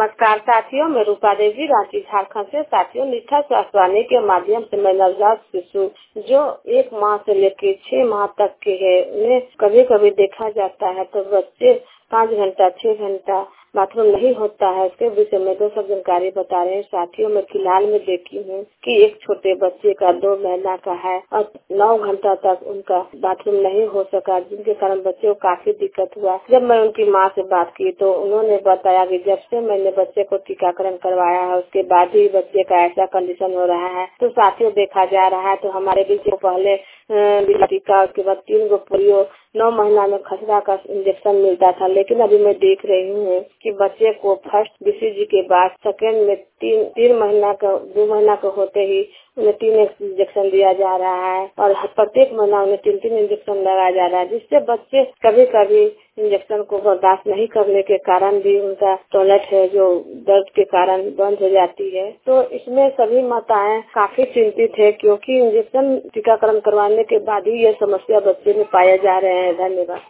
नमस्कार साथियों, मैं रूपा देवी रांची झारखंड से। साथियों, निष्ठा स्वास्थ्य वाणी के माध्यम से मैं नवजात शिशु जो 1 माह से लेकर 6 माह तक के है, उन्हें कभी कभी देखा जाता है तो बच्चे 5 घंटा 6 घंटा बाथरूम नहीं होता है। उसके विषय में 2 सब जानकारी बता रहे हैं। साथियों, मैं फिलहाल में देखी हूँ कि एक छोटे बच्चे का 2 महीना का है और 9 घंटा तक उनका बाथरूम नहीं हो सका, जिनके कारण बच्चे को काफी दिक्कत हुआ। जब मैं उनकी माँ से बात की तो उन्होंने बताया कि जब से मैंने बच्चे को टीकाकरण करवाया है उसके बाद ही बच्चे का ऐसा कंडीशन हो रहा है। तो साथियों, देखा जा रहा है तो हमारे बीच पहले टीका, उसके बाद 3 गो पोलियो, 9 महीना में खसरा का इंजेक्शन मिलता था। लेकिन अभी मैं देख रही हूँ कि बच्चे को फर्स्ट BCG के बाद सेकेंड में 2 महीना का होते ही उन्हें 3 इंजेक्शन दिया जा रहा है और प्रत्येक महीना उन्हें 3 इंजेक्शन लगाया जा रहा है, जिससे बच्चे कभी कभी इंजेक्शन को बर्दाश्त नहीं करने के कारण भी उनका टॉयलेट है जो दर्द के कारण बंद हो जाती है। तो इसमें सभी माताएं काफी चिंतित है, क्योंकि इंजेक्शन टीकाकरण करवाने के बाद ही ये समस्या बच्चे में पाए जा रहे हैं। धन्यवाद।